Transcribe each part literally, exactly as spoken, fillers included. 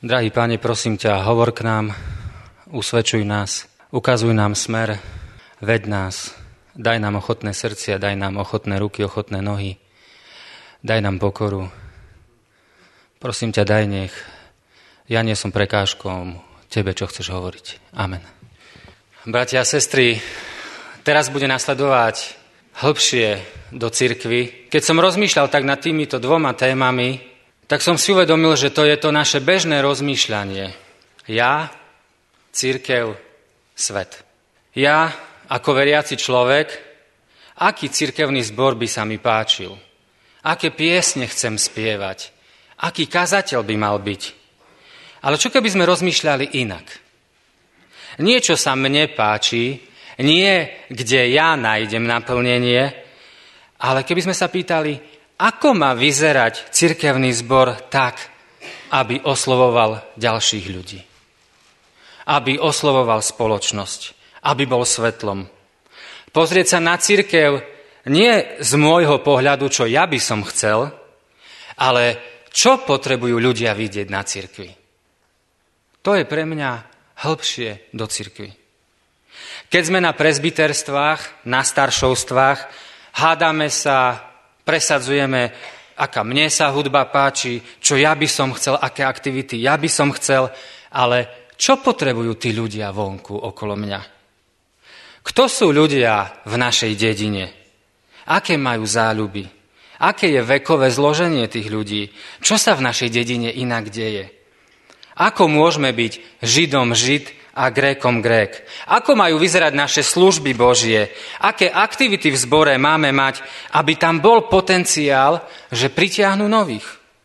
Drahý Páne, prosím ťa, hovor k nám, usvedčuj nás, ukazuj nám smer, ved nás, daj nám ochotné srdcia, daj nám ochotné ruky, ochotné nohy, daj nám pokoru. Prosím ťa, daj nech, ja nie som prekážkou tebe, čo chceš hovoriť. Amen. Bratia a sestry, teraz bude nasledovať hĺbšie do cirkvi. Keď som rozmýšľal tak nad týmito dvoma témami, tak som si uvedomil, že to je to naše bežné rozmýšľanie. Ja, cirkev, svet. Ja, ako veriaci človek, aký cirkevný zbor by sa mi páčil? Aké piesne chcem spievať? Aký kazateľ by mal byť? Ale čo keby sme rozmýšľali inak? Nie, čo sa mne páči, nie, kde ja nájdem naplnenie, ale keby sme sa pýtali, ako má vyzerať cirkevný zbor tak, aby oslovoval ďalších ľudí? Aby oslovoval spoločnosť, aby bol svetlom. Pozrieť sa na cirkev nie z môjho pohľadu, čo ja by som chcel, ale čo potrebujú ľudia vidieť na cirkvi. To je pre mňa hĺbšie do cirkvi. Keď sme na presbyterstvách, na staršovstvách, hádame sa, presadzujeme, aká mne sa hudba páči, čo ja by som chcel, aké aktivity ja by som chcel, ale čo potrebujú tí ľudia vonku okolo mňa? Kto sú ľudia v našej dedine? Aké majú záľuby? Aké je vekové zloženie tých ľudí? Čo sa v našej dedine inak deje? Ako môžeme byť Židom Žid a Grékom Grék? Ako majú vyzerať naše služby Božie? Aké aktivity v zbore máme mať, aby tam bol potenciál, že pritiahnu nových?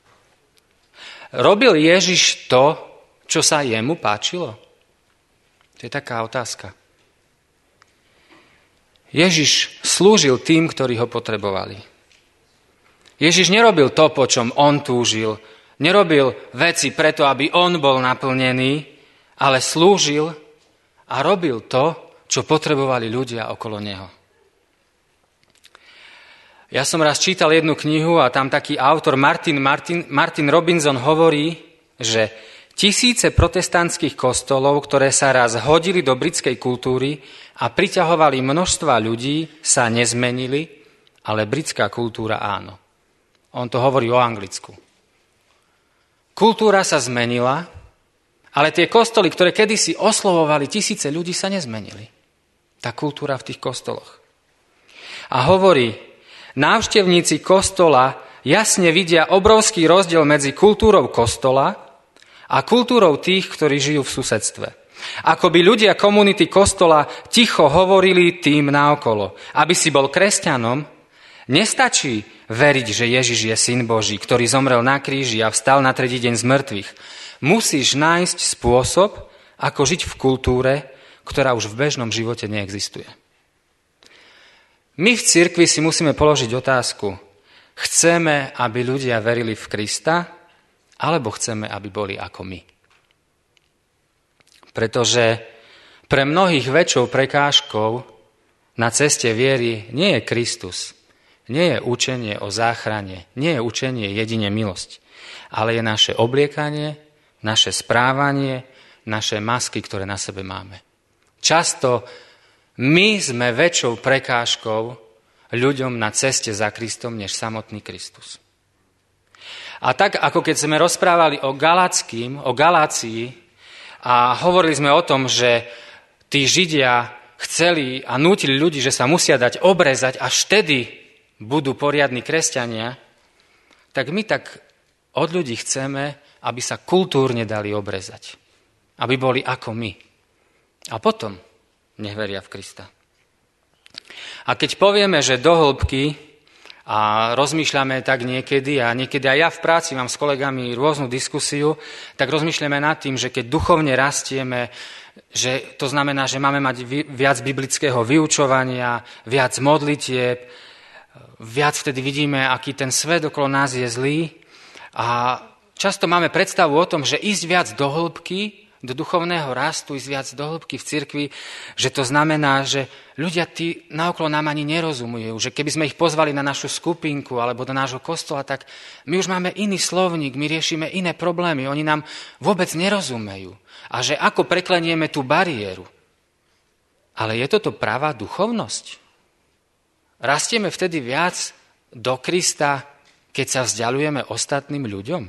Robil Ježiš to, čo sa jemu páčilo? To je taká otázka. Ježiš slúžil tým, ktorí ho potrebovali. Ježiš nerobil to, po čom on túžil, nerobil veci preto, aby on bol naplnený, ale slúžil a robil to, čo potrebovali ľudia okolo neho. Ja som raz čítal jednu knihu a tam taký autor Martin, Martin, Martin Robinson hovorí, že tisíce protestantských kostolov, ktoré sa raz hodili do britskej kultúry a priťahovali množstva ľudí, sa nezmenili, ale britská kultúra áno. On to hovorí o Anglicku. Kultúra sa zmenila, ale tie kostoly, ktoré kedysi oslovovali tisíce ľudí, sa nezmenili. Tá kultúra v tých kostoloch. A hovorí, návštevníci kostola jasne vidia obrovský rozdiel medzi kultúrou kostola a kultúrou tých, ktorí žijú v susedstve. Ako by ľudia komunity kostola ticho hovorili tým naokolo. Aby si bol kresťanom, nestačí veriť, že Ježiš je syn Boží, ktorý zomrel na kríži a vstal na tretí deň z mŕtvych. Musíš nájsť spôsob, ako žiť v kultúre, ktorá už v bežnom živote neexistuje. My v cirkvi si musíme položiť otázku. Chceme, aby ľudia verili v Krista, alebo chceme, aby boli ako my? Pretože pre mnohých väčšou prekážkou na ceste viery nie je Kristus, nie je učenie o záchrane, nie je učenie jedine milosť, ale je naše obliekanie, naše správanie, naše masky, ktoré na sebe máme. Často my sme väčšou prekážkou ľuďom na ceste za Kristom, než samotný Kristus. A tak, ako keď sme rozprávali o Galackým, o Galácii a hovorili sme o tom, že tí Židia chceli a nútili ľudí, že sa musia dať obrezať, až vtedy budú poriadni kresťania, tak my tak od ľudí chceme, aby sa kultúrne dali obrezať. Aby boli ako my. A potom nech veria v Krista. A keď povieme, že do hĺbky a rozmýšľame tak niekedy, a niekedy aj ja v práci mám s kolegami rôznu diskusiu, tak rozmýšľame nad tým, že keď duchovne rastieme, že to znamená, že máme mať viac biblického vyučovania, viac modlitieb, viac vtedy vidíme, aký ten svet okolo nás je zlý. A často máme predstavu o tom, že ísť viac do hĺbky do duchovného rastu, ísť viac do hĺbky v cirkvi, že to znamená, že ľudia tí naokolo nám ani nerozumujú, že keby sme ich pozvali na našu skupinku alebo do nášho kostola, tak my už máme iný slovník, my riešime iné problémy, oni nám vôbec nerozumejú. A že ako preklenieme tú bariéru. Ale je toto pravá duchovnosť? Rastieme vtedy viac do Krista, keď sa vzdialujeme ostatným ľuďom?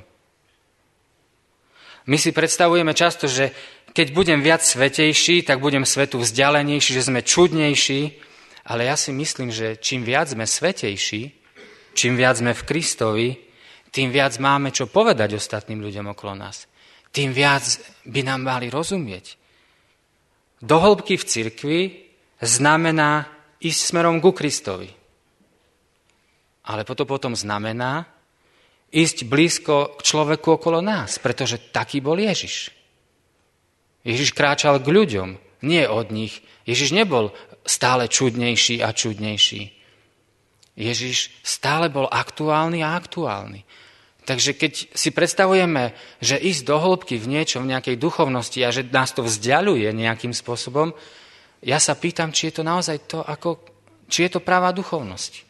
My si predstavujeme často, že keď budem viac svätejší, tak budem svetu vzdialenejší, že sme čudnejší, ale ja si myslím, že čím viac sme svätejší, čím viac sme v Kristovi, tým viac máme čo povedať ostatným ľuďom okolo nás. Tým viac by nám mali rozumieť. Do hĺbky v cirkvi znamená ísť smerom ku Kristovi. Ale potom potom znamená ísť blízko k človeku okolo nás, pretože taký bol Ježiš. Ježiš kráčal k ľuďom, nie od nich. Ježiš nebol stále čudnejší a čudnejší. Ježiš stále bol aktuálny a aktuálny. Takže keď si predstavujeme, že ísť do hĺbky v niečom, v nejakej duchovnosti a že nás to vzdialuje nejakým spôsobom, ja sa pýtam, či je to naozaj to, ako, či je to pravá duchovnosť.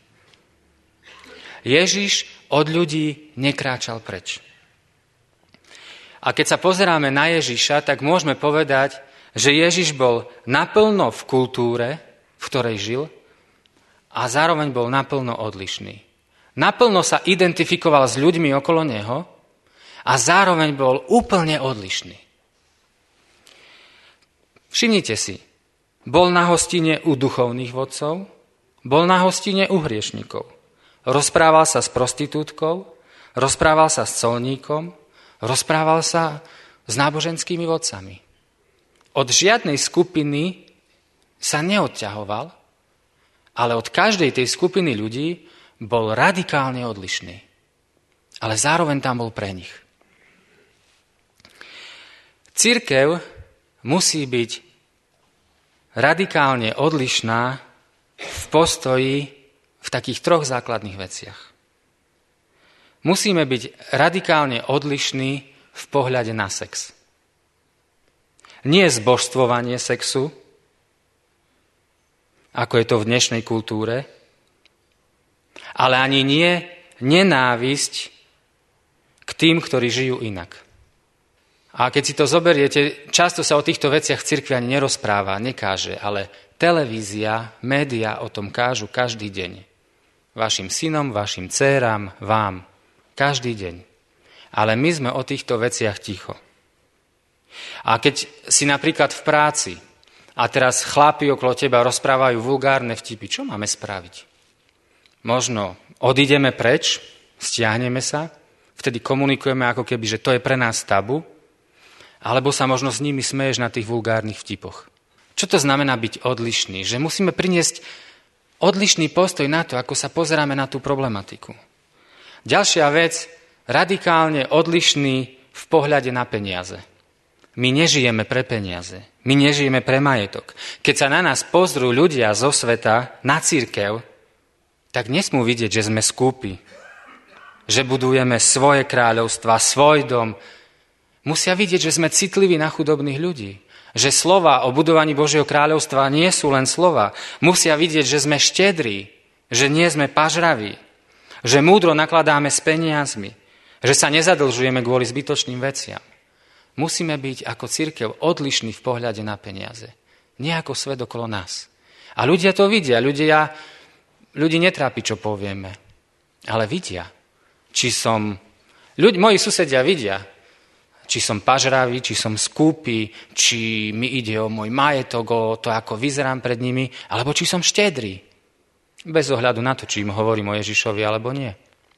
Ježiš od ľudí nekráčal preč. A keď sa pozeráme na Ježiša, tak môžeme povedať, že Ježiš bol naplno v kultúre, v ktorej žil, a zároveň bol naplno odlišný. Naplno sa identifikoval s ľuďmi okolo neho a zároveň bol úplne odlišný. Všimnite si, bol na hostine u duchovných vodcov, bol na hostine u hriešnikov. Rozprával sa s prostitútkou, rozprával sa s colníkom, rozprával sa s náboženskými vodcami. Od žiadnej skupiny sa neodťahoval, ale od každej tej skupiny ľudí bol radikálne odlišný. Ale zároveň tam bol pre nich. Cirkev musí byť radikálne odlišná v postoji v takých troch základných veciach. Musíme byť radikálne odlišní v pohľade na sex. Nie zbožstvovanie sexu, ako je to v dnešnej kultúre, ale ani nie nenávisť k tým, ktorí žijú inak. A keď si to zoberiete, často sa o týchto veciach v cirkvi ani nerozpráva, nekáže, ale televízia, média o tom kážu každý deň. Vašim synom, vašim dcéram, vám. Každý deň. Ale my sme o týchto veciach ticho. A keď si napríklad v práci a teraz chlapi okolo teba rozprávajú vulgárne vtipy, čo máme spraviť? Možno odídeme preč, stiahneme sa, vtedy komunikujeme ako keby, že to je pre nás tabu, alebo sa možno s nimi smeješ na tých vulgárnych vtipoch. Čo to znamená byť odlišný? Že musíme priniesť odlišný postoj na to, ako sa pozeráme na tú problematiku. Ďalšia vec, radikálne odlišný v pohľade na peniaze. My nežijeme pre peniaze, my nežijeme pre majetok. Keď sa na nás pozrú ľudia zo sveta na cirkev, tak nesmú vidieť, že sme skúpi, že budujeme svoje kráľovstva, svoj dom. Musia vidieť, že sme citliví na chudobných ľudí. Že slova o budovaní Božieho kráľovstva nie sú len slova. Musia vidieť, že sme štedrí, že nie sme pažraví, že múdro nakladáme s peniazmi, že sa nezadlžujeme kvôli zbytočným veciam. Musíme byť ako cirkev odlišní v pohľade na peniaze. Nie ako svet okolo nás. A ľudia to vidia. Ľudia, ľudí netrápi, čo povieme. Ale vidia. Či som... Ľudí, moji susedia vidia, či som pažravý, či som skúpy, či mi ide o môj majetok, o to, ako vyzerám pred nimi, alebo či som štedrý. Bez ohľadu na to, či im hovorím o Ježišovi, alebo nie.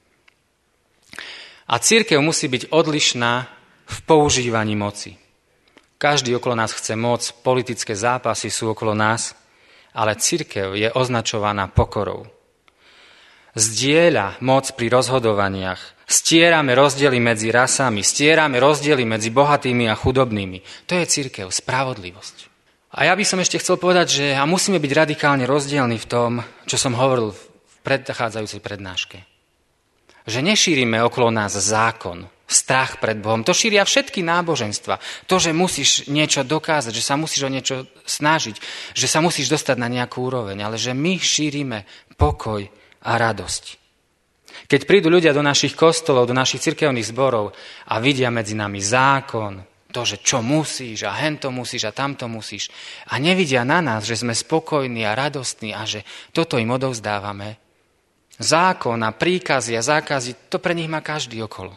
A cirkev musí byť odlišná v používaní moci. Každý okolo nás chce moc, politické zápasy sú okolo nás, ale cirkev je označovaná pokorou. Zdieľa moc pri rozhodovaniach, stierame rozdiely medzi rasami, stierame rozdiely medzi bohatými a chudobnými. To je cirkev, spravodlivosť. A ja by som ešte chcel povedať, že a musíme byť radikálne rozdielni v tom, čo som hovoril v predchádzajúcej prednáške. Že nešírime okolo nás zákon, strach pred Bohom. To šíria všetky náboženstva. To, že musíš niečo dokázať, že sa musíš o niečo snažiť, že sa musíš dostať na nejakú úroveň, ale že my šírime pokoj a radosť. Keď prídu ľudia do našich kostolov, do našich cirkevných zborov a vidia medzi nami zákon, to, že čo musíš a hento musíš a tamto musíš a nevidia na nás, že sme spokojní a radostní a že toto im odovzdávame, zákon a príkazy a zákazy, to pre nich má každý okolo.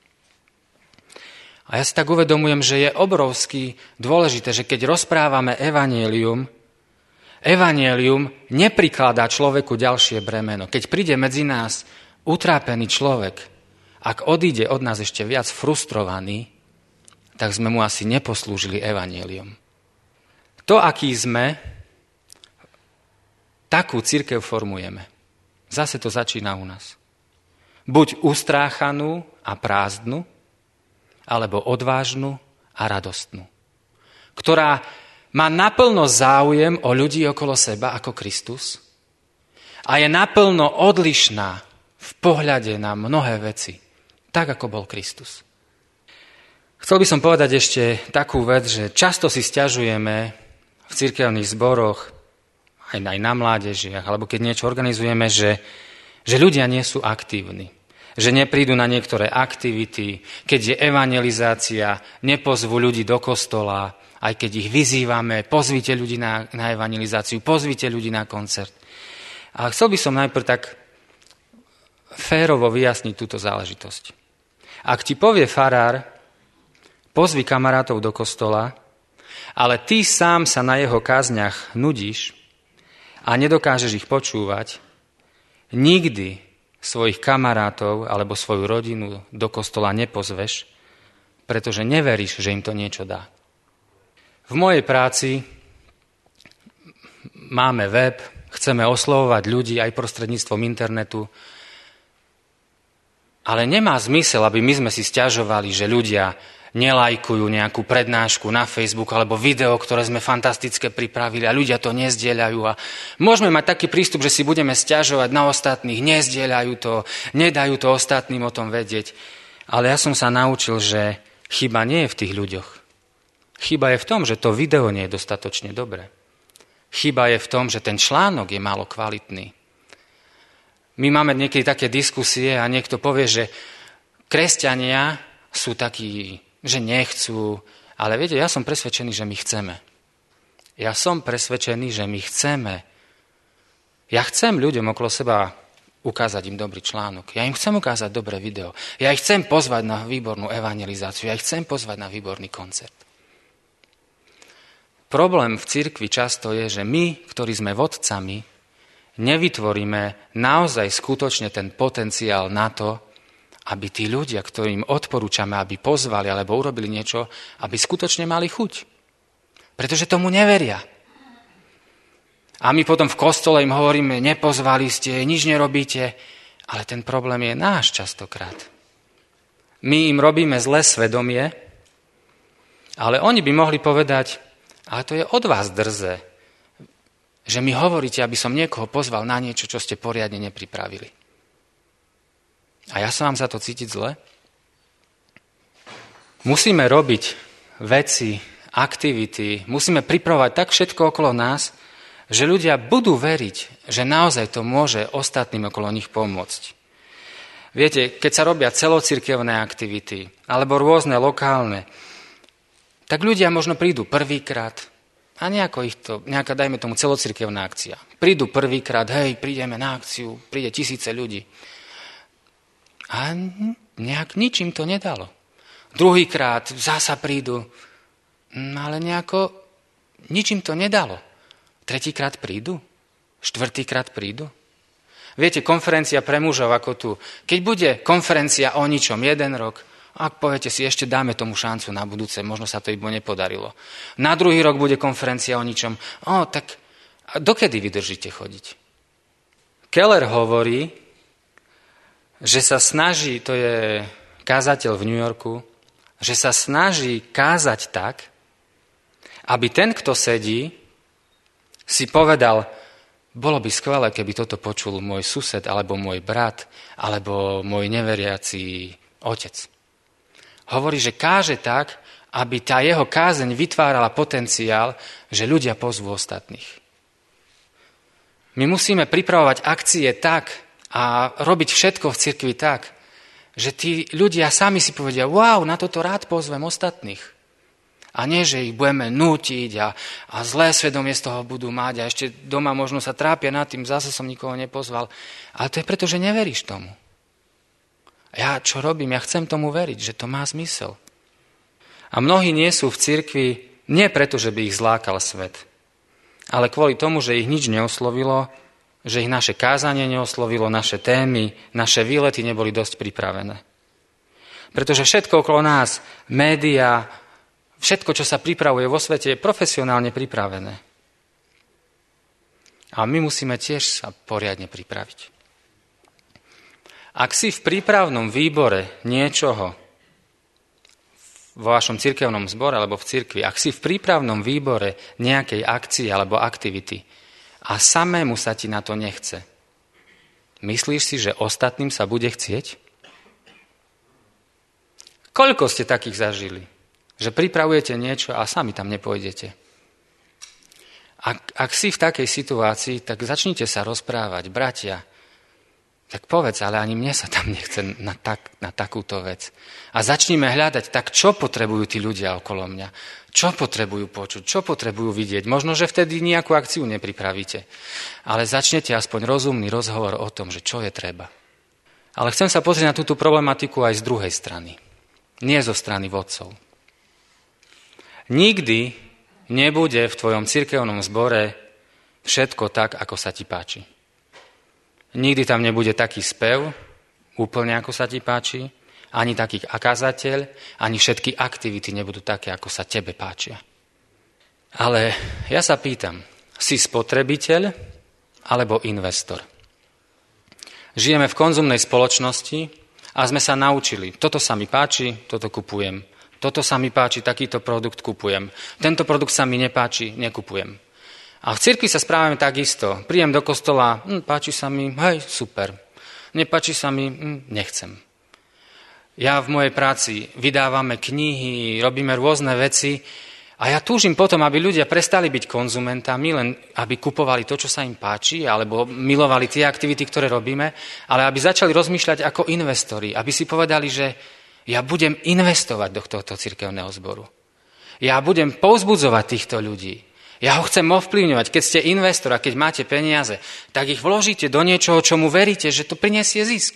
A ja si tak uvedomujem, že je obrovsky dôležité, že keď rozprávame evanjelium, evanjelium neprikladá človeku ďalšie bremeno. Keď príde medzi nás utrápený človek, ak odíde od nás ešte viac frustrovaný, tak sme mu asi neposlúžili evanjelium. To, aký sme, takú cirkev formujeme. Zase to začína u nás. Buď ustráchanú a prázdnu, alebo odvážnu a radostnú. Ktorá má naplno záujem o ľudí okolo seba ako Kristus a je naplno odlišná v pohľade na mnohé veci, tak ako bol Kristus. Chcel by som povedať ešte takú vec, že často si sťažujeme v cirkevných zboroch, aj na mládežiach, alebo keď niečo organizujeme, že, že ľudia nie sú aktívni, že neprídu na niektoré aktivity, keď je evangelizácia, nepozvú ľudí do kostola, aj keď ich vyzývame, pozvite ľudí na, na evangelizáciu, pozvite ľudí na koncert. A chcel by som najprv tak férovo vyjasniť túto záležitosť. Ak ti povie farár, pozvi kamarátov do kostola, ale ty sám sa na jeho kázniach nudíš a nedokážeš ich počúvať, nikdy svojich kamarátov alebo svoju rodinu do kostola nepozveš, pretože neveríš, že im to niečo dá. V mojej práci máme web, chceme oslovovať ľudí aj prostredníctvom internetu, ale nemá zmysel, aby my sme si sťažovali, že ľudia nelajkujú nejakú prednášku na Facebook alebo video, ktoré sme fantastické pripravili a ľudia to nezdieľajú. A môžeme mať taký prístup, že si budeme sťažovať na ostatných, nezdieľajú to, nedajú to ostatným o tom vedieť. Ale ja som sa naučil, že chyba nie je v tých ľuďoch. Chyba je v tom, že to video nie je dostatočne dobré. Chyba je v tom, že ten článok je málo kvalitný. My máme niekedy také diskusie a niekto povie, že kresťania sú takí, že nechcú, ale viete, ja som presvedčený, že my chceme. Ja som presvedčený, že my chceme. Ja chcem ľuďom okolo seba ukázať im dobrý článok. Ja im chcem ukázať dobré video. Ja ich chcem pozvať na výbornú evangelizáciu. Ja ich chcem pozvať na výborný koncert. Problém v cirkvi často je, že my, ktorí sme vodcami, nevytvoríme naozaj skutočne ten potenciál na to, aby tí ľudia, ktorým odporúčame, aby pozvali alebo urobili niečo, aby skutočne mali chuť. Pretože tomu neveria. A my potom v kostole im hovoríme, nepozvali ste, nič nerobíte, ale ten problém je náš častokrát. My im robíme zlé svedomie, ale oni by mohli povedať, ale to je od vás drze, že mi hovoríte, aby som niekoho pozval na niečo, čo ste poriadne nepripravili. A ja sa mám za to cítiť zle? Musíme robiť veci, aktivity, musíme pripravovať tak všetko okolo nás, že ľudia budú veriť, že naozaj to môže ostatným okolo nich pomôcť. Viete, keď sa robia celocirkevné aktivity alebo rôzne lokálne, tak ľudia možno prídu prvýkrát a nejako ich to, nejaká, dajme tomu, celocirkevná akcia. Prídu prvýkrát, hej, prídeme na akciu, príde tisíce ľudí. A nejak ničím to nedalo. Druhýkrát zasa prídu, ale nejako ničím to nedalo. Tretíkrát prídu? Štvrtýkrát prídu? Viete, konferencia pre mužov ako tu. Keď bude konferencia o ničom jeden rok, ak poviete si, ešte dáme tomu šancu na budúce, možno sa to iba nepodarilo. Na druhý rok bude konferencia o ničom. O, tak dokedy vydržíte chodiť? Keller hovorí, že sa snaží, to je kázateľ v New Yorku, že sa snaží kázať tak, aby ten, kto sedí, si povedal, bolo by skvelé, keby toto počul môj sused, alebo môj brat, alebo môj neveriaci otec. Hovorí, že káže tak, aby tá jeho kázeň vytvárala potenciál, že ľudia pozvú ostatných. My musíme pripravovať akcie tak a robiť všetko v cirkvi tak, že tí ľudia sami si povedia, wow, na toto rád pozvem ostatných. A nie, že ich budeme nútiť a, a zlé svedomie z toho budú mať a ešte doma možno sa trápia nad tým, zase som nikoho nepozval. Ale to je preto, že neveríš tomu. Ja čo robím? Ja chcem tomu veriť, že to má zmysel. A mnohí nie sú v cirkvi nie preto, že by ich zlákal svet, ale kvôli tomu, že ich nič neoslovilo, že ich naše kázanie neoslovilo, naše témy, naše výlety neboli dosť pripravené. Pretože všetko okolo nás, médiá, všetko, čo sa pripravuje vo svete, je profesionálne pripravené. A my musíme tiež sa poriadne pripraviť. Ak si v prípravnom výbore niečoho vo vašom cirkevnom zbore alebo v cirkvi, ak si v prípravnom výbore nejakej akcie alebo aktivity a samému sa ti na to nechce, myslíš si, že ostatným sa bude chcieť? Koľko ste takých zažili? Že pripravujete niečo a sami tam nepôjdete. Ak, ak si v takej situácii, tak začnite sa rozprávať, bratia. Tak povedz, ale ani mne sa tam nechce na, tak, na takúto vec. A začníme hľadať, tak čo potrebujú tí ľudia okolo mňa? Čo potrebujú počuť? Čo potrebujú vidieť? Možno, že vtedy nejakú akciu nepripravíte. Ale začnete aspoň rozumný rozhovor o tom, že čo je treba. Ale chcem sa pozrieť na túto problematiku aj z druhej strany. Nie zo strany vodcov. Nikdy nebude v tvojom cirkevnom zbore všetko tak, ako sa ti páči. Nikdy tam nebude taký spev, úplne ako sa ti páči, ani taký kazateľ, ani všetky aktivity nebudú také, ako sa tebe páčia. Ale ja sa pýtam, si spotrebiteľ alebo investor? Žijeme v konzumnej spoločnosti a sme sa naučili, toto sa mi páči, toto kupujem. Toto sa mi páči, takýto produkt kupujem. Tento produkt sa mi nepáči, nekupujem. A v cirkvi sa správame takisto. Príjem do kostola, hm, páči sa mi, hej, super. Nepáči sa mi, hm, nechcem. Ja v mojej práci vydávame knihy, robíme rôzne veci a ja túžim potom, aby ľudia prestali byť konzumentami, len aby kupovali to, čo sa im páči, alebo milovali tie aktivity, ktoré robíme, ale aby začali rozmýšľať ako investori, aby si povedali, že ja budem investovať do tohto cirkevného zboru. Ja budem povzbudzovať týchto ľudí. Ja ho chcem ovplyvňovať. Keď ste investor a keď máte peniaze, tak ich vložíte do niečoho, čomu veríte, že to prinesie zisk.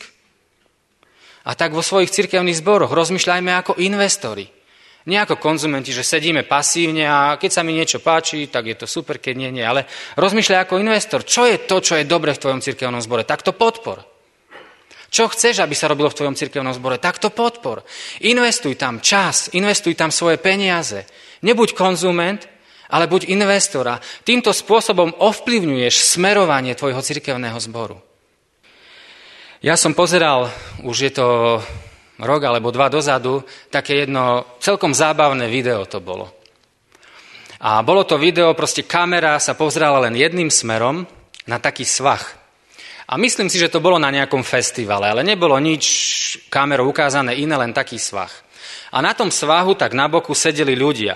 A tak vo svojich cirkevných zboroch rozmýšľajme ako investori. Nie ako konzumenti, že sedíme pasívne a keď sa mi niečo páči, tak je to super, keď nie, nie. Ale rozmýšľaj ako investor. Čo je to, čo je dobre v tvojom cirkevnom zbore? Tak to podpor. Čo chceš, aby sa robilo v tvojom cirkevnom zbore? Tak to podpor. Investuj tam čas, investuj tam svoje peniaze. Nebuď konzument, ale buď investora. Týmto spôsobom ovplyvňuješ smerovanie tvojho cirkevného zboru. Ja som pozeral, už je to rok alebo dva dozadu, také jedno celkom zábavné video to bolo. A bolo to video, proste kamera sa pozerala len jedným smerom na taký svah. A myslím si, že to bolo na nejakom festivale, ale nebolo nič kamerou ukázané iné, len taký svah. A na tom svahu tak na boku sedeli ľudia.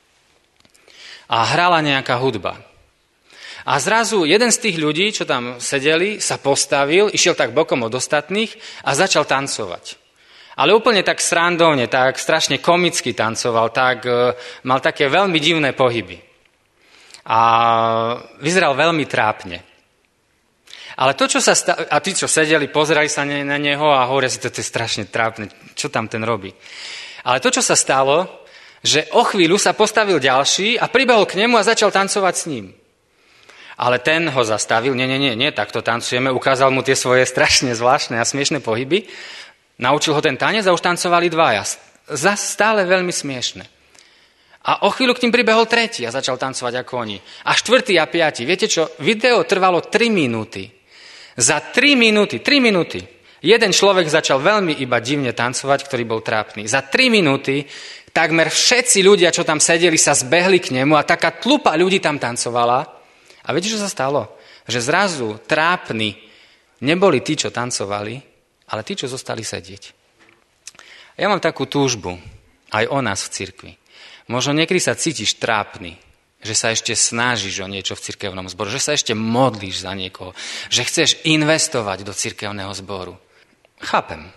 A hrala nejaká hudba. A zrazu jeden z tých ľudí, čo tam sedeli, sa postavil, išiel tak bokom od ostatných a začal tancovať. Ale úplne tak srandovne, tak strašne komicky tancoval, tak mal také veľmi divné pohyby. A vyzeral veľmi trápne. Ale to, čo sa stalo, a tí, čo sedeli, pozerali sa na neho a hovoria si, to je strašne trápne, čo tam ten robí. Ale to, čo sa stalo, že o chvíľu sa postavil ďalší a pribehol k nemu a začal tancovať s ním. Ale ten ho zastavil, nie, nie, nie, nie, takto tancujeme, ukázal mu tie svoje strašne zvláštne a smiešné pohyby, naučil ho ten tanec a už tancovali dvaja. Zas stále veľmi smiešne. A o chvíľu k tým pribehol tretí a začal tancovať ako oni. A štvrtý a piatý. Viete čo? Video trvalo tri minúty. Za tri minúty, tri minúty, jeden človek začal veľmi iba divne tancovať, ktorý bol trápny. Za tri minúty takmer všetci ľudia, čo tam sedeli, sa zbehli k nemu a taká tlupa ľudí tam tancovala. A viete, čo sa stalo? Že zrazu trápni neboli tí, čo tancovali, ale tí, čo zostali sedieť. Ja mám takú túžbu, aj o nás v cirkvi. Možno niekedy sa cítiš trápny, že sa ešte snažíš o niečo v cirkevnom zboru, že sa ešte modlíš za niekoho, že chceš investovať do cirkevného zboru. Chápem.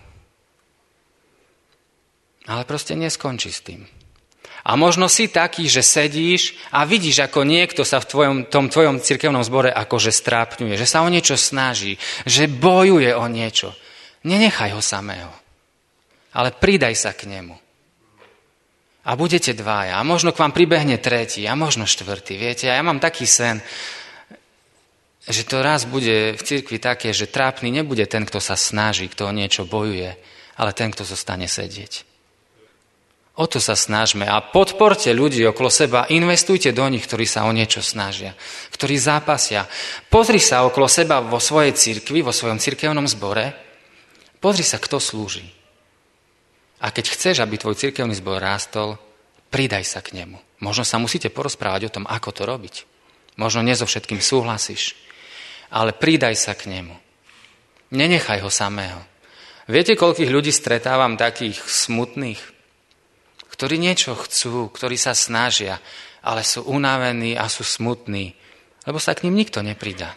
Ale proste neskončí s tým. A možno si taký, že sedíš a vidíš, ako niekto sa v tvojom, tom tvojom cirkevnom zbore akože strápňuje, že sa o niečo snaží, že bojuje o niečo. Nenechaj ho samého, ale pridaj sa k nemu. A budete dvaja, a možno k vám pribehne tretí, a možno štvrtý. Viete, a ja mám taký sen, že to raz bude v cirkvi také, že trápny nebude ten, kto sa snaží, kto o niečo bojuje, ale ten, kto zostane sedieť. O to sa snažme a podporte ľudí okolo seba, investujte do nich, ktorí sa o niečo snažia, ktorí zápasia. Pozri sa okolo seba vo svojej cirkvi, vo svojom cirkevnom zbore, pozri sa, kto slúži. A keď chceš, aby tvoj cirkevný zbor rástol, pridaj sa k nemu. Možno sa musíte porozprávať o tom, ako to robiť. Možno nie so všetkým súhlasíš, ale pridaj sa k nemu. Nenechaj ho samého. Viete, koľkých ľudí stretávam takých smutných, ktorí niečo chcú, ktorí sa snažia, ale sú unavení a sú smutní, lebo sa k ním nikto nepridá.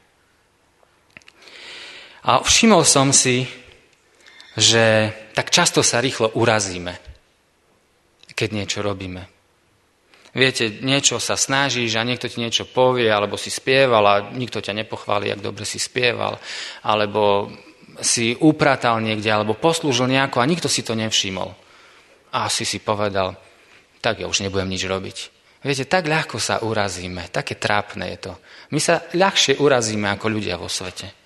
A všimol som si, že tak často sa rýchlo urazíme, keď niečo robíme. Viete, niečo sa snažíš a niekto ti niečo povie, alebo si spieval a nikto ťa nepochváli, jak dobre si spieval, alebo si upratal niekde, alebo poslúžil nejako a nikto si to nevšimol. A si si povedal, tak ja už nebudem nič robiť. Viete, tak ľahko sa urazíme, také trápne je to. My sa ľahšie urazíme ako ľudia vo svete.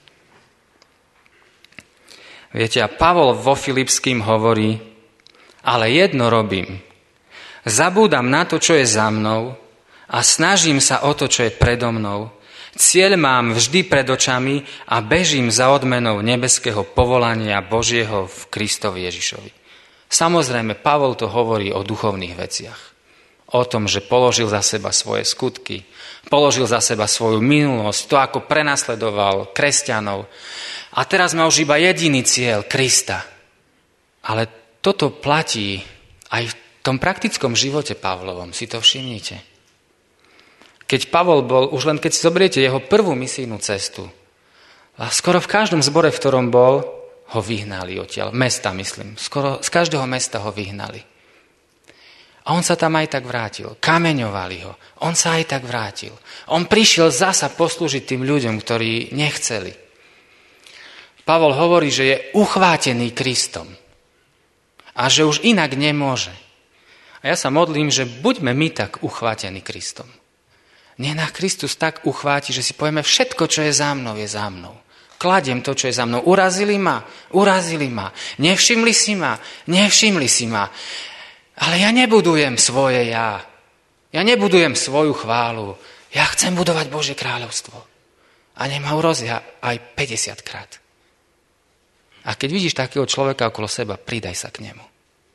Viete, a Pavol vo Filipským hovorí, ale jedno robím. Zabúdam na to, čo je za mnou a snažím sa o to, čo je predo mnou. Cieľ mám vždy pred očami a bežím za odmenou nebeského povolania Božieho v Kristovi Ježišovi. Samozrejme, Pavol to hovorí o duchovných veciach. O tom, že položil za seba svoje skutky, položil za seba svoju minulosť, to, ako prenasledoval kresťanov. A teraz má už iba jediný cieľ, Krista. Ale toto platí aj v tom praktickom živote Pavlovom, si to všimnite. Keď Pavol bol, už len keď si zoberiete jeho prvú misijnú cestu, a skoro v každom zbore, v ktorom bol, ho vyhnali odtiaľ. Mesta, myslím. Skoro z každého mesta ho vyhnali. A on sa tam aj tak vrátil. Kameňovali ho. On sa aj tak vrátil. On prišiel zasa poslúžiť tým ľuďom, ktorí nechceli. Pavol hovorí, že je uchvátený Kristom. A že už inak nemôže. A ja sa modlím, že buďme my tak uchvátení Kristom. Nie na Kristus tak uchváti, že si povieme, všetko, čo je za mnou, je za mnou. Kladiem to, čo je za mnou. Urazili ma, urazili ma. Nevšimli si ma, nevšimli si ma. Ale ja nebudujem svoje ja. Ja nebudujem svoju chválu. Ja chcem budovať Božie kráľovstvo. A nech ma urozia aj päťdesiat krát. A keď vidíš takého človeka okolo seba, pridaj sa k nemu.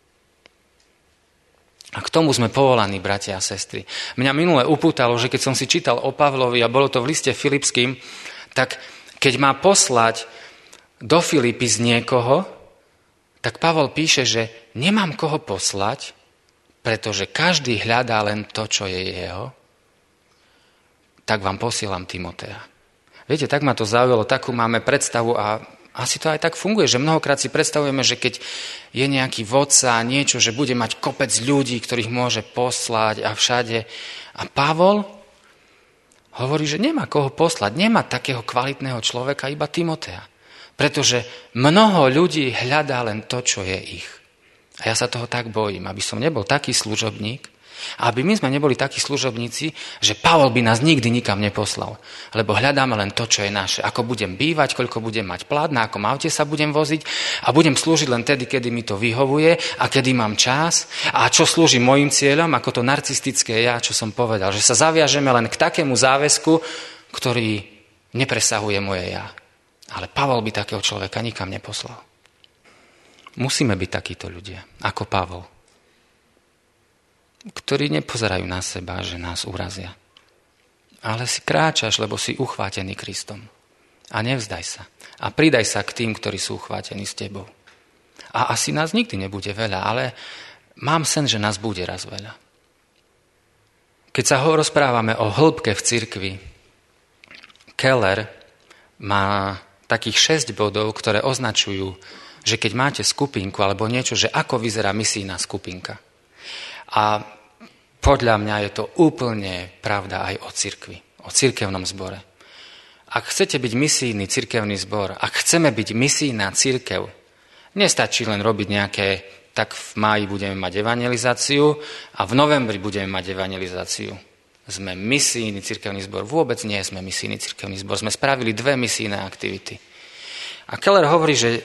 A k tomu sme povolaní, bratia a sestry. Mňa minule upútalo, že keď som si čítal o Pavlovi, a bolo to v liste Filipským, tak keď má poslať do Filipy z niekoho, tak Pavol píše, že nemám koho poslať, pretože každý hľadá len to, čo je jeho, tak vám posielam Timotea. Viete, tak ma to zaujalo, takú máme predstavu a asi to aj tak funguje, že mnohokrát si predstavujeme, že keď je nejaký vodca, niečo, že bude mať kopec ľudí, ktorých môže poslať a všade. A Pavol hovorí, že nemá koho poslať, nemá takého kvalitného človeka, iba Timotea. Pretože mnoho ľudí hľadá len to, čo je ich. A ja sa toho tak bojím, aby som nebol taký služobník, aby my sme neboli takí služobníci, že Pavol by nás nikdy nikam neposlal. Lebo hľadáme len to, čo je naše. Ako budem bývať, koľko budem mať plát, na akom aute sa budem voziť a budem slúžiť len tedy, kedy mi to vyhovuje a kedy mám čas a čo slúži môjim cieľom, ako to narcistické ja, čo som povedal. Že sa zaviažeme len k takému záväzku, ktorý nepresahuje moje ja. Ale Pavol by takého človeka nikam neposlal. Musíme byť takíto ľudia, ako Pavol, ktorí nepozerajú na seba, že nás urazia. Ale si kráčaš, lebo si uchvátený Kristom. A nevzdaj sa. A pridaj sa k tým, ktorí sú uchvátení s tebou. A asi nás nikdy nebude veľa, ale mám sen, že nás bude raz veľa. Keď sa ho rozprávame o hĺbke v cirkvi, Keller má takých šesť bodov, ktoré označujú, že keď máte skupinku alebo niečo, že ako vyzerá misijná skupinka. A podľa mňa je to úplne pravda aj o cirkvi, o cirkevnom zbore. Ak chcete byť misijný cirkevný zbor, ak chceme byť misijná cirkev, nestačí len robiť nejaké, tak v máji budeme mať evangelizáciu a v novembri budeme mať evangelizáciu. Sme misijný cirkevný zbor. Vôbec nie sme misijný cirkevný zbor. Sme spravili dve misijné aktivity. A Keller hovorí, že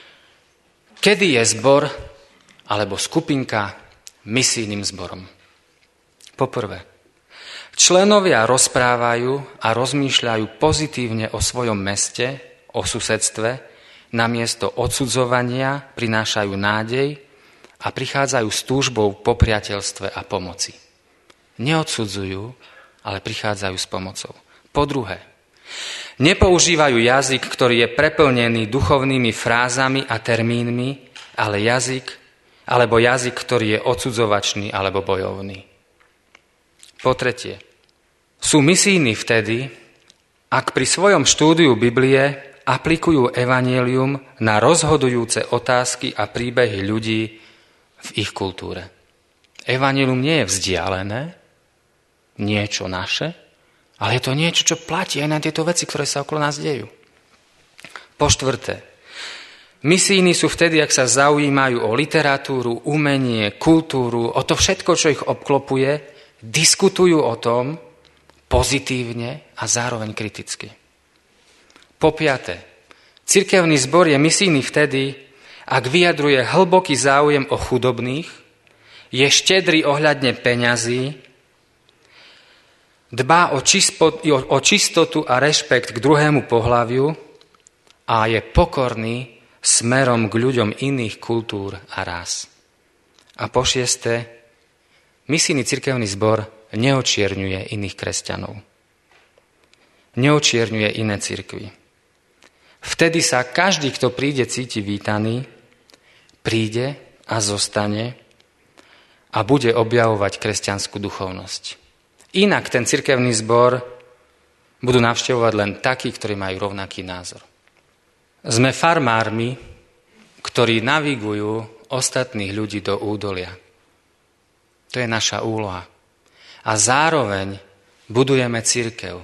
kedy je zbor alebo skupinka misijným zborom? Poprvé, členovia rozprávajú a rozmýšľajú pozitívne o svojom meste, o susedstve, namiesto odsudzovania prinášajú nádej a prichádzajú s túžbou po priateľstve a pomoci. Neodsudzujú, ale prichádzajú s pomocou. Po druhé, nepoužívajú jazyk, ktorý je preplnený duchovnými frázami a termínmi, ale jazyk, alebo jazyk, ktorý je odsudzovačný alebo bojovný. Po tretie, sú misijní vtedy, ak pri svojom štúdiu Biblie aplikujú evanjelium na rozhodujúce otázky a príbehy ľudí v ich kultúre. Evanjelium nie je vzdialené, niečo naše, ale je to niečo, čo platí aj na tieto veci, ktoré sa okolo nás dejú. Po štvrté, misijní sú vtedy, ak sa zaujímajú o literatúru, umenie, kultúru, o to všetko, čo ich obklopuje, diskutujú o tom pozitívne a zároveň kriticky. Po piate, cirkevný zbor je misijný vtedy, ak vyjadruje hlboký záujem o chudobných, je štedrý ohľadne peňazí, dbá o, čispo, o čistotu a rešpekt k druhému pohlaviu a je pokorný smerom k ľuďom iných kultúr a rás. A po šieste, misijný cirkevný zbor neočierňuje iných kresťanov. Neočierňuje iné cirkvi. Vtedy sa každý, kto príde, cíti vítaný, príde a zostane a bude objavovať kresťanskú duchovnosť. Inak ten cirkevný zbor budú navštevovať len takí, ktorí majú rovnaký názor. Sme farmármi, ktorí navigujú ostatných ľudí do údolia. To je naša úloha. A zároveň budujeme cirkev,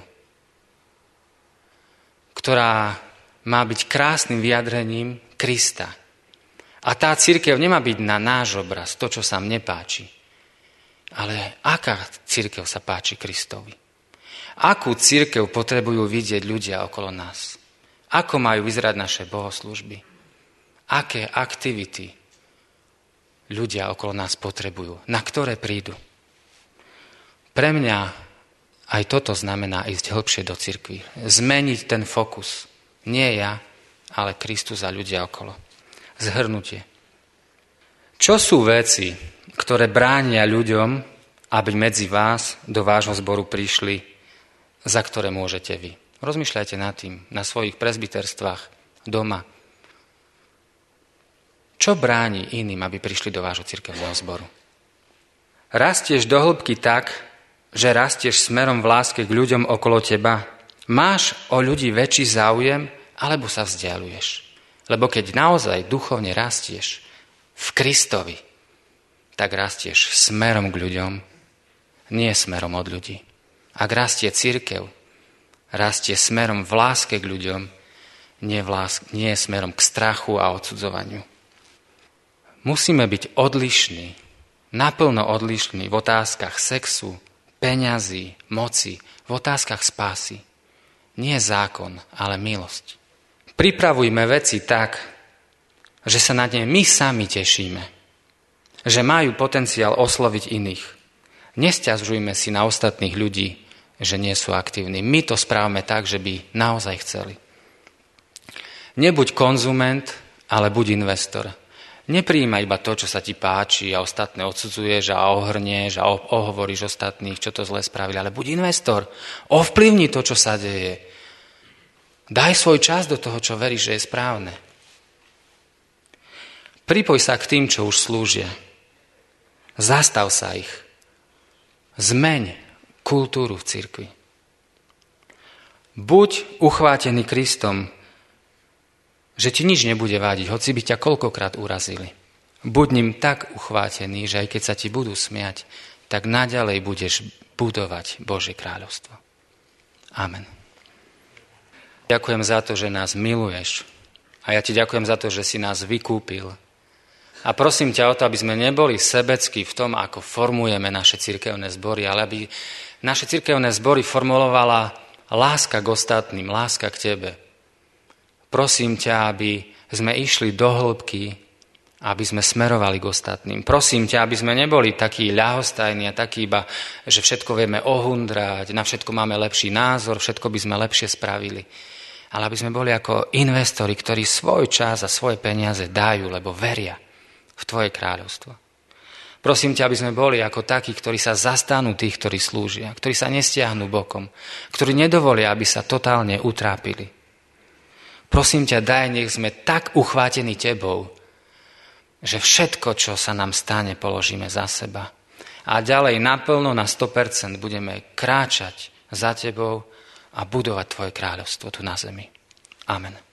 ktorá má byť krásnym vyjadrením Krista. A tá cirkev nemá byť na náš obraz, to, čo sa mne páči. Ale aká cirkev sa páči Kristovi? Akú cirkev potrebujú vidieť ľudia okolo nás? Ako majú vyzerať naše bohoslúžby? Aké aktivity ľudia okolo nás potrebujú? Na ktoré prídu? Pre mňa aj toto znamená ísť hlbšie do cirkvi. Zmeniť ten fokus. Nie ja, ale Kristus a ľudia okolo. Zhrnutie. Čo sú veci, ktoré bránia ľuďom, aby medzi vás do vášho zboru prišli, za ktoré môžete vy? Rozmýšľajte nad tým, na svojich presbyterstvách, doma. Čo bráni iným, aby prišli do vášho cirkevného zboru? Rastieš do hĺbky tak, že rastieš smerom v láske k ľuďom okolo teba? Máš o ľudí väčší záujem, alebo sa vzdialuješ? Lebo keď naozaj duchovne rastieš v Kristovi, tak rastieš smerom k ľuďom, nie smerom od ľudí. Ak rastie cirkev, rastie smerom v láske k ľuďom, nie, v láske, nie smerom k strachu a odsudzovaniu. Musíme byť odlišní, naplno odlišní v otázkach sexu, peňazí, moci, v otázkach spásy. Nie zákon, ale milosť. Pripravujme veci tak, že sa na ne my sami tešíme. Že majú potenciál osloviť iných. Nesťažujme si na ostatných ľudí, že nie sú aktívni. My to správame tak, že by naozaj chceli. Nebuď konzument, ale buď investor. Neprijímaj iba to, čo sa ti páči a ostatné odsudzuješ a ohrnieš a ohovoríš ostatných, čo to zle spravili, ale buď investor. Ovplyvni to, čo sa deje. Daj svoj čas do toho, čo veríš, že je správne. Pripoj sa k tým, čo už slúžia. Zastav sa ich. Zmeň kultúru v cirkvi. Buď uchvátený Kristom, že ti nič nebude vádiť, hoci by ťa koľkokrát urazili. Buď ním tak uchvátený, že aj keď sa ti budú smiať, tak naďalej budeš budovať Božie kráľovstvo. Amen. Ďakujem za to, že nás miluješ. A ja ti ďakujem za to, že si nás vykúpil. A prosím ťa o to, aby sme neboli sebeckí v tom, ako formujeme naše cirkevné zbory, ale aby naše cirkevné zbory formulovala láska k ostatným, láska k tebe. Prosím ťa, aby sme išli do hĺbky, aby sme smerovali k ostatným. Prosím ťa, aby sme neboli takí ľahostajní a takí iba, že všetko vieme ohundrať, na všetko máme lepší názor, všetko by sme lepšie spravili. Ale aby sme boli ako investori, ktorí svoj čas a svoje peniaze dajú, lebo veria v tvoje kráľovstvo. Prosím ťa, aby sme boli ako takí, ktorí sa zastanú tých, ktorí slúžia, ktorí sa nestiahnu bokom, ktorí nedovolia, aby sa totálne utrápili. Prosím ťa, daj, nech sme tak uchvátení tebou, že všetko, čo sa nám stane, položíme za seba. A ďalej naplno na sto percent budeme kráčať za tebou a budovať tvoje kráľovstvo tu na zemi. Amen.